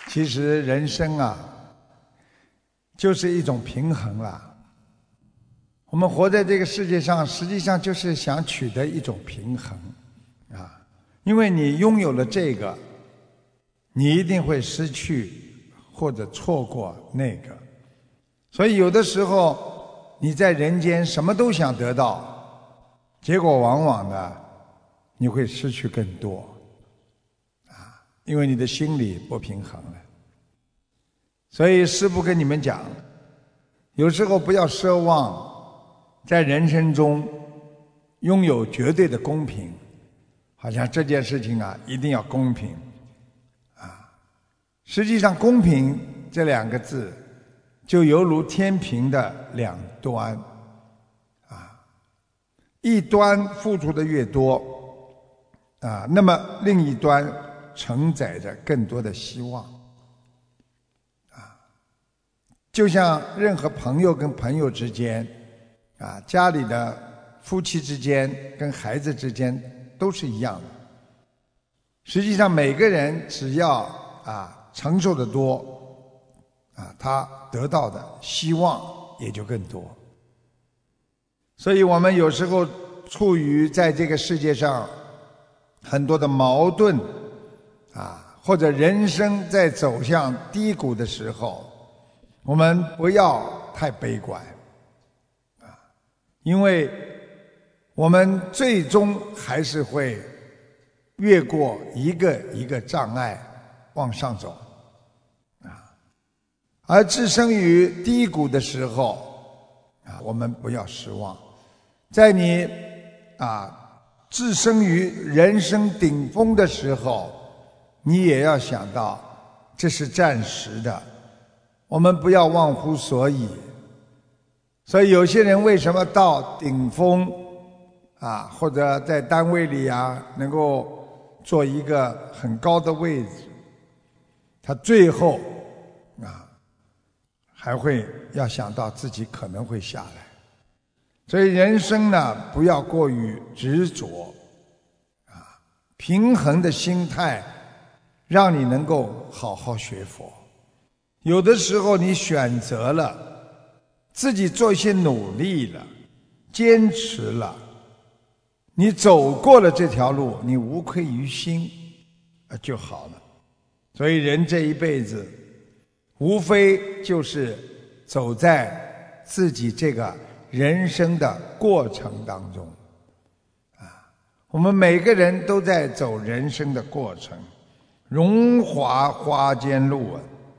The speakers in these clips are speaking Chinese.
其实人生啊，就是一种平衡啦。我们活在这个世界上，实际上就是想取得一种平衡啊。因为你拥有了这个，你一定会失去或者错过那个。所以有的时候你在人间什么都想得到，结果往往呢你会失去更多啊，因为你的心理不平衡了。所以师父跟你们讲，有时候不要奢望在人生中拥有绝对的公平，好像这件事情啊一定要公平啊。实际上公平这两个字就犹如天平的两端啊，一端付出的越多啊，那么另一端承载着更多的希望啊。就像任何朋友跟朋友之间啊，家里的夫妻之间跟孩子之间都是一样的。实际上每个人只要承受得多啊，他得到的希望也就更多。所以我们有时候处于在这个世界上很多的矛盾啊，或者人生在走向低谷的时候，我们不要太悲观啊，因为我们最终还是会越过一个一个障碍往上走啊。而置身于低谷的时候啊，我们不要失望。在你置身于人生顶峰的时候，你也要想到这是暂时的，我们不要忘乎所以。所以有些人为什么到顶峰啊，或者在单位里啊能够做一个很高的位置，他最后还会要想到自己可能会下来。所以人生呢，不要过于执着平衡的心态让你能够好好学佛。有的时候你选择了自己做一些努力了，坚持了，你走过了这条路，你无愧于心就好了。所以人这一辈子无非就是走在自己这个人生的过程当中我们每个人都在走人生的过程，荣华花间路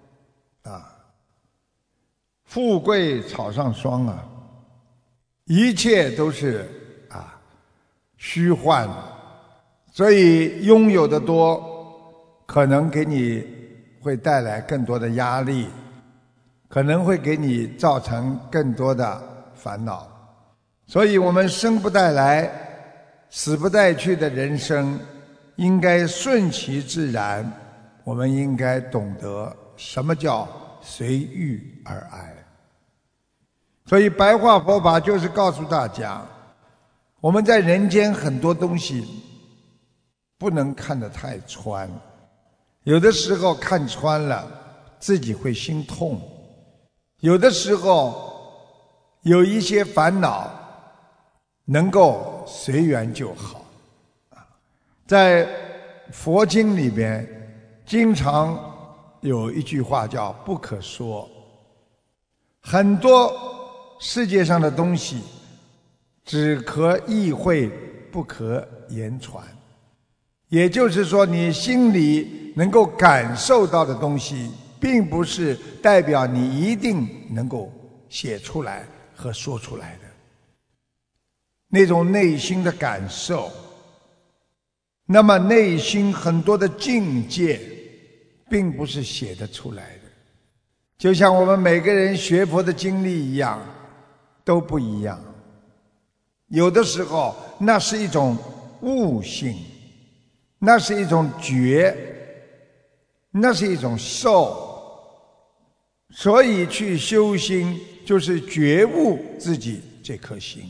富贵草上霜一切都是虚幻的。所以拥有的多，可能给你会带来更多的压力，可能会给你造成更多的烦恼。所以我们生不带来死不带去的人生应该顺其自然，我们应该懂得什么叫随遇而安。所以白话佛法就是告诉大家，我们在人间很多东西不能看得太穿，有的时候看穿了自己会心痛，有的时候有一些烦恼能够随缘就好在佛经里边经常有一句话叫不可说。很多世界上的东西只可意会不可言传，也就是说你心里能够感受到的东西并不是代表你一定能够写出来和说出来的。那种内心的感受，那么内心很多的境界并不是写得出来的。就像我们每个人学佛的经历一样，都不一样。有的时候那是一种悟性，那是一种觉，那是一种受。所以去修心就是觉悟自己这颗心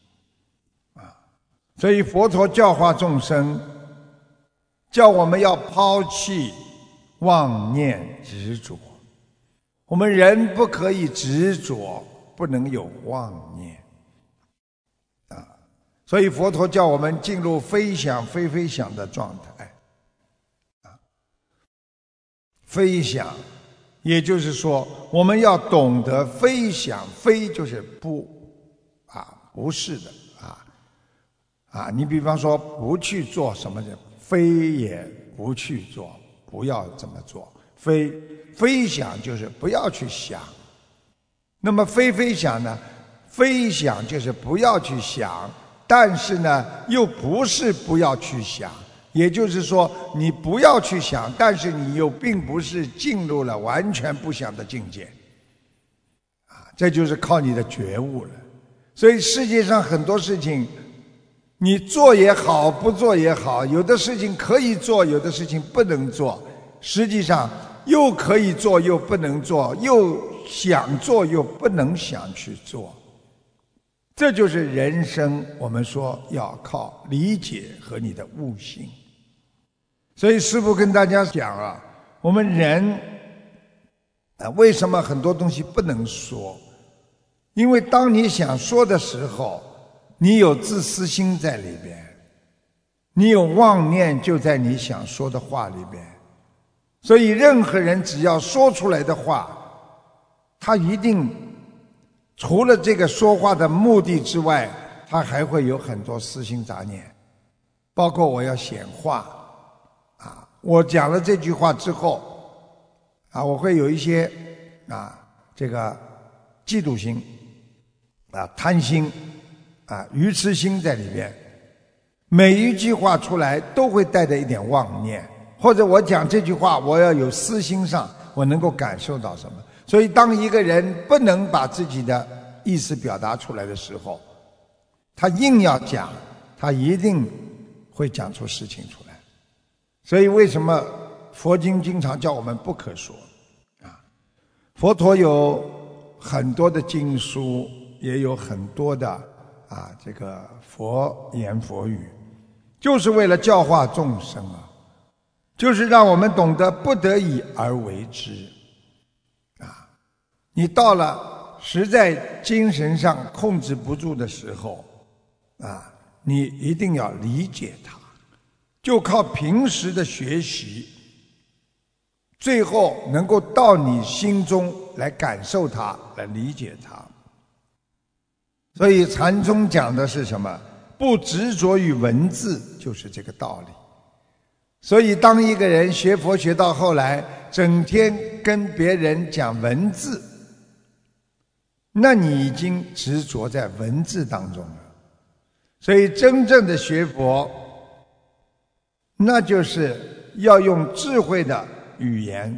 所以佛陀教化众生，叫我们要抛弃妄念执着。我们人不可以执着，不能有妄念啊！所以佛陀叫我们进入非想非非想的状态啊！非想，也就是说，我们要懂得非想，非就是不不是的你比方说不去做什么，非也不去做，不要这么做。非想就是不要去想。那么非非想呢？非想就是不要去想，但是呢又不是不要去想，也就是说你不要去想，但是你又并不是进入了完全不想的境界这就是靠你的觉悟了。所以世界上很多事情你做也好，不做也好，有的事情可以做，有的事情不能做，实际上又可以做又不能做，又想做又不能想去做。这就是人生，我们说要靠理解和你的悟性。所以师父跟大家讲我们人为什么很多东西不能说？因为当你想说的时候，你有自私心在里边，你有妄念就在你想说的话里边。所以任何人只要说出来的话，他一定除了这个说话的目的之外，他还会有很多私心杂念，包括我要显化我讲了这句话之后我会有一些这个嫉妒心贪心愚痴心在里边，每一句话出来都会带着一点妄念，或者我讲这句话我要有私心上我能够感受到什么。所以当一个人不能把自己的意思表达出来的时候，他硬要讲，他一定会讲出事情出来。所以为什么佛经经常叫我们不可说佛陀有很多的经书，也有很多的这个佛言佛语，就是为了教化众生就是让我们懂得不得已而为之你到了实在精神上控制不住的时候你一定要理解它，就靠平时的学习，最后能够到你心中来感受它，来理解它。所以禅宗讲的是什么？不执着于文字，就是这个道理。所以当一个人学佛学到后来，整天跟别人讲文字，那你已经执着在文字当中了。所以真正的学佛，那就是要用智慧的语言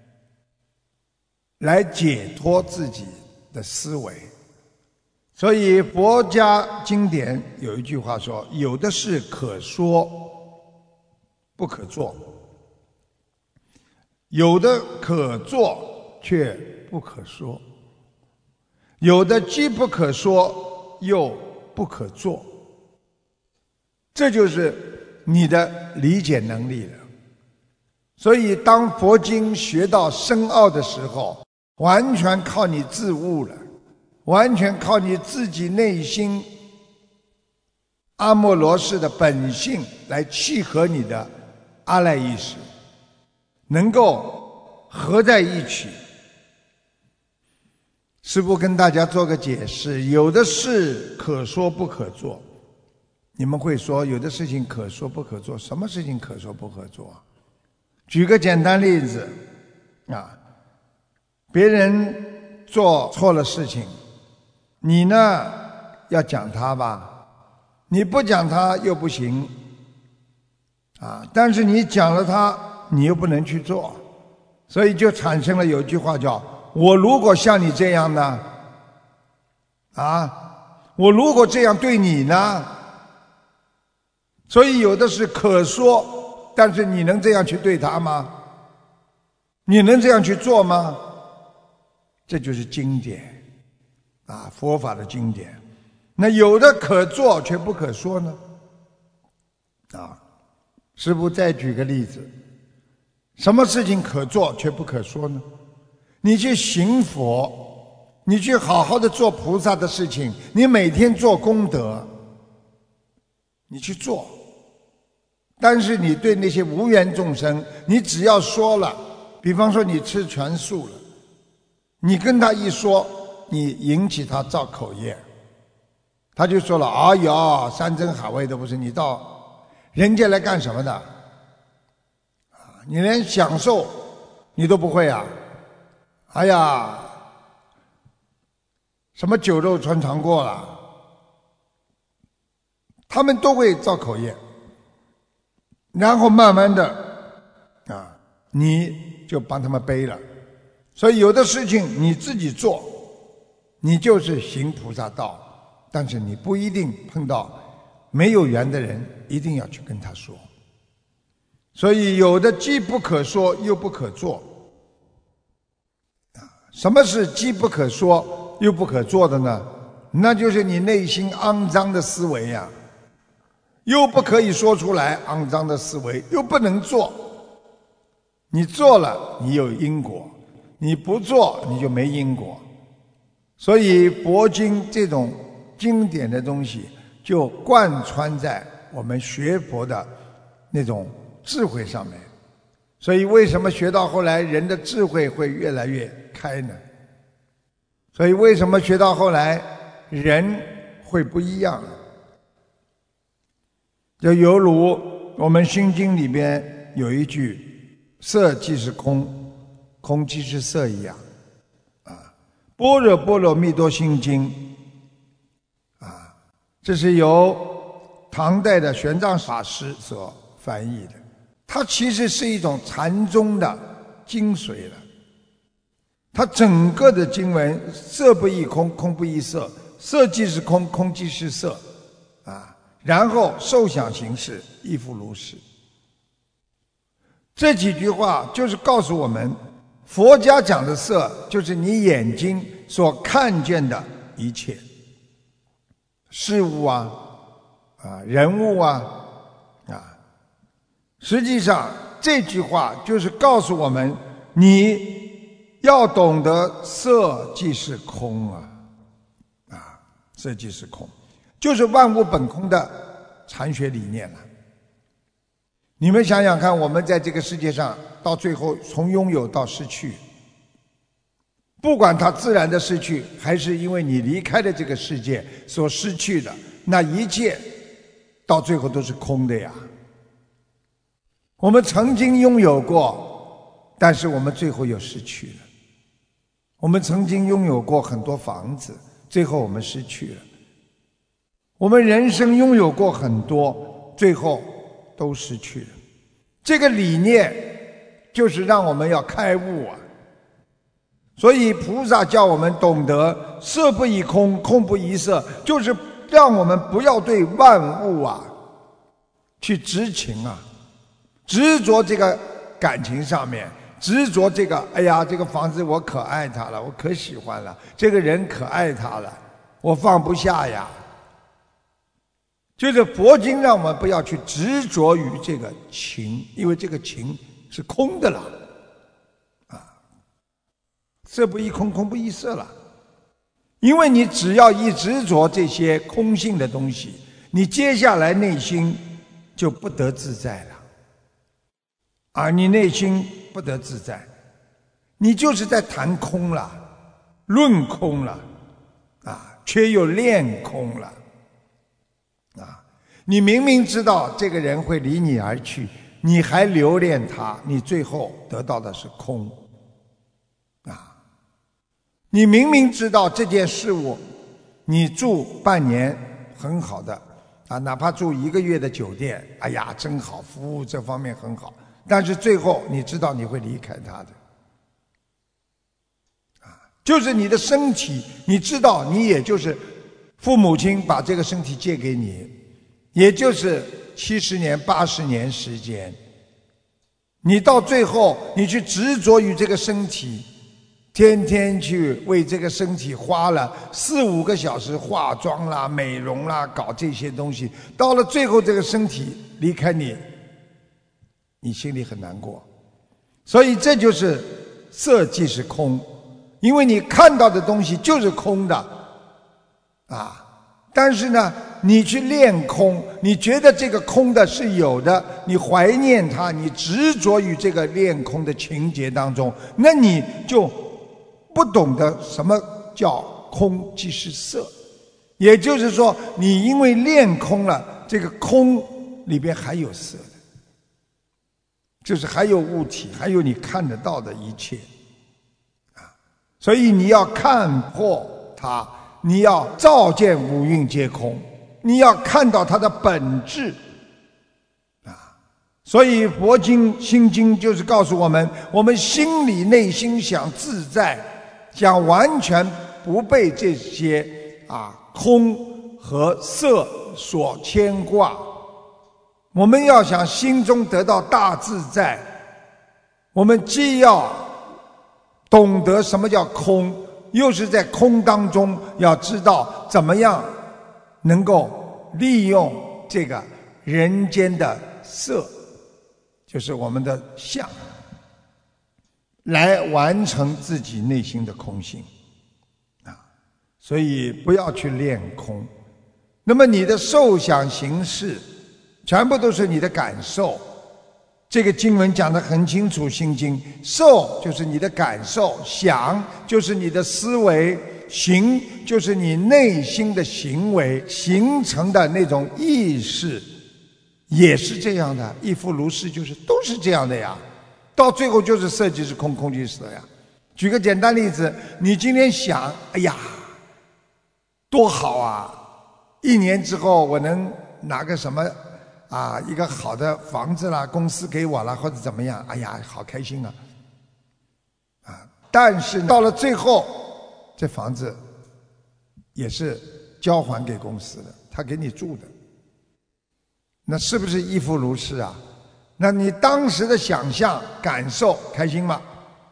来解脱自己的思维。所以佛家经典有一句话说，有的事可说不可做，有的可做却不可说，有的既不可说又不可做。这就是你的理解能力了。所以当佛经学到深奥的时候，完全靠你自悟了，完全靠你自己内心阿莫罗氏的本性来契合你的阿赖意识，能够合在一起。师父跟大家做个解释，有的事可说不可做。你们会说有的事情可说不可做，什么事情可说不可做？举个简单例子别人做错了事情，你呢要讲他吧，你不讲他又不行但是你讲了他，你又不能去做，所以就产生了有句话叫我如果像你这样呢我如果这样对你呢？所以有的是可说，但是你能这样去对他吗？你能这样去做吗？这就是经典佛法的经典。那有的可做却不可说呢师父再举个例子， 什么事情可做却不可说呢？你去行佛，你去好好的做菩萨的事情，你每天做功德，你去做。但是你对那些无缘众生，你只要说了，比方说你吃全素了，你跟他一说，你引起他造口业，他就说了：哎呀，山珍海味都不是，你到人家来干什么的？你连享受你都不会啊！哎呀，什么酒肉穿肠过了，他们都会造口业，然后慢慢的你就帮他们背了。所以有的事情你自己做，你就是行菩萨道，但是你不一定碰到没有缘的人，一定要去跟他说。所以有的既不可说又不可做。什么是既不可说又不可做的呢？那就是你内心肮脏的思维呀，又不可以说出来，肮脏的思维又不能做。你做了你有因果，你不做你就没因果。所以佛经这种经典的东西就贯穿在我们学佛的那种智慧上面。所以为什么学到后来人的智慧会越来越开呢？所以为什么学到后来人会不一样？就犹如我们心经里边有一句色即是空，空即是色一样般若波罗蜜多心经这是由唐代的玄奘法师所翻译的。它其实是一种禅宗的精髓了。它整个的经文，色不异空，空不异色，色即是空，空即是色然后受想行识亦复如是。这几句话就是告诉我们，佛家讲的色就是你眼睛所看见的一切事物人物实际上这句话就是告诉我们，你要懂得色即是空色即是空，就是万物本空的禅学理念了。你们想想看，我们在这个世界上到最后从拥有到失去，不管它自然的失去，还是因为你离开了这个世界所失去的，那一切到最后都是空的呀。我们曾经拥有过，但是我们最后又失去了。我们曾经拥有过很多房子，最后我们失去了。我们人生拥有过很多，最后都失去了。这个理念就是让我们要开悟所以菩萨叫我们懂得色不异空，空不异色，就是让我们不要对万物去执情执着这个感情上面，执着这个哎呀，这个房子我可爱它了，我可喜欢了，这个人可爱他了，我放不下呀。就是佛经让我们不要去执着于这个情，因为这个情是空的了色不异空，空不异色了。因为你只要一执着这些空性的东西，你接下来内心就不得自在了你内心不得自在，你就是在谈空了，论空了却又恋空了你明明知道这个人会离你而去，你还留恋他，你最后得到的是空你明明知道这件事物，你住半年很好的哪怕住1个月的酒店，哎呀真好，服务这方面很好，但是最后你知道你会离开他的就是你的身体，你知道你也就是父母亲把这个身体借给你，也就是70年80年时间，你到最后你去执着于这个身体，天天去为这个身体花了4、5个小时化妆啦、美容啦，搞这些东西，到了最后这个身体离开你，你心里很难过。 所以这就是色即是空，因为你看到的东西就是空的啊。但是呢，你去练空，你觉得这个空的是有的，你怀念它，你执着于这个练空的情节当中，那你就不懂得什么叫空即是色。也就是说，你因为练空了，这个空里边还有色的，就是还有物体，还有你看得到的一切啊。所以你要看破它，你要照见五蕴皆空，你要看到它的本质啊。所以佛经心经就是告诉我们，我们心里内心想自在，想完全不被这些空和色所牵挂，我们要想心中得到大自在，我们既要懂得什么叫空，又是在空当中要知道怎么样能够利用这个人间的色，就是我们的相，来完成自己内心的空性啊。所以不要去练空。那么你的受想行识全部都是你的感受，这个经文讲得很清楚，心经受就是你的感受，想就是你的思维，行就是你内心的行为形成的那种意识，也是这样的，亦复如是，就是都是这样的呀，到最后就是色即是空，空即是色呀。举个简单例子，你今天想，哎呀多好啊，1年之后我能拿个什么一个好的房子啦，公司给我啦，或者怎么样，哎呀好开心啊。但是到了最后，这房子也是交还给公司的，他给你住的，那是不是亦复如是啊？那你当时的想象感受开心吗？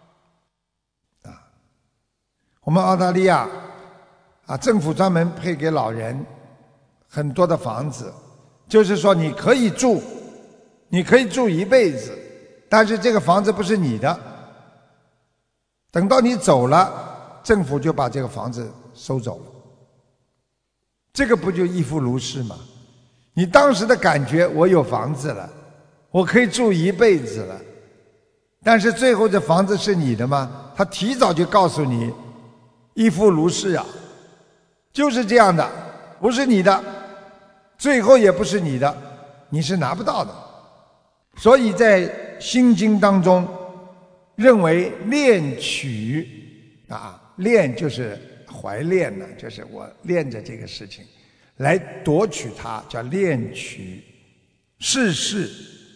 我们澳大利亚政府专门配给老人很多的房子，就是说你可以住一辈子，但是这个房子不是你的，等到你走了，政府就把这个房子收走了。这个不就亦复如是吗？你当时的感觉，我有房子了，我可以住一辈子了，但是最后这房子是你的吗？他提早就告诉你，亦复如是啊，就是这样的，不是你的，最后也不是你的，你是拿不到的。所以在心经当中认为恋取恋就是怀恋呢，就是我恋着这个事情来夺取它，叫恋取，世事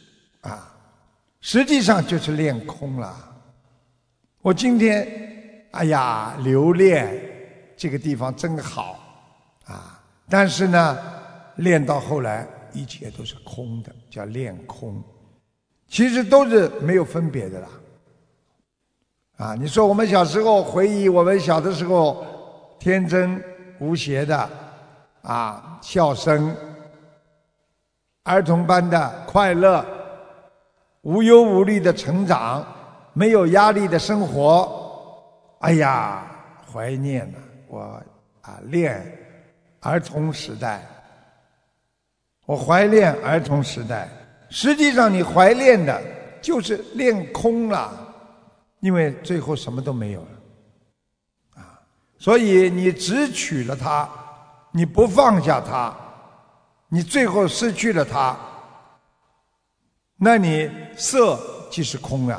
实际上就是恋空了。我今天留恋这个地方真好但是呢练到后来一切都是空的，叫恋空，其实都是没有分别的啦。你说我们小时候回忆我们小的时候天真无邪的笑声，儿童般的快乐，无忧无虑的成长，没有压力的生活，哎呀怀念了我恋儿童时代，我怀念儿童时代。实际上你怀念的就是恋空了，因为最后什么都没有了所以你只取了它，你不放下它，你最后失去了它，那你色即是空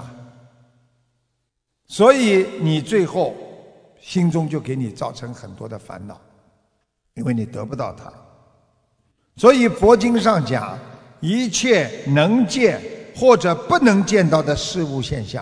所以你最后心中就给你造成很多的烦恼，因为你得不到它。所以佛经上讲，一切能见或者不能见到的事物现象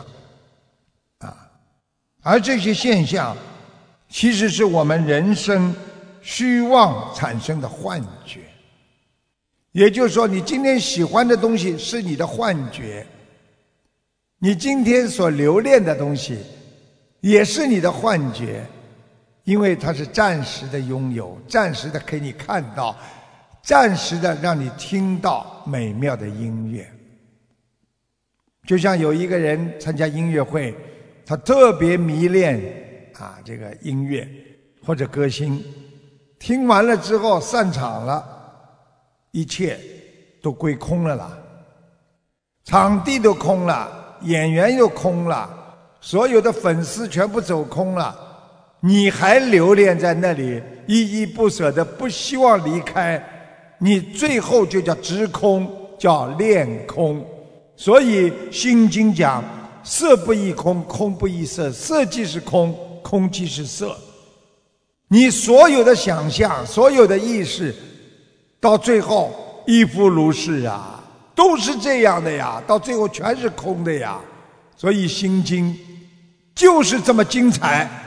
而这些现象其实是我们人生虚妄产生的幻觉。也就是说，你今天喜欢的东西是你的幻觉，你今天所留恋的东西也是你的幻觉，因为它是暂时的拥有，暂时的给你看到，暂时的让你听到美妙的音乐。 就像有一个人参加音乐会，他特别迷恋这个音乐或者歌星，听完了之后散场了，一切都归空了啦，场地都空了，演员又空了，所有的粉丝全部走空了，你还留恋在那里，依依不舍的，不希望离开，你最后就叫执空，叫恋空。所以心经讲，色不异空，空不异色，色即是空，空即是色。你所有的想象，所有的意识，到最后亦复如是啊，都是这样的呀，到最后全是空的呀。所以心经就是这么精彩。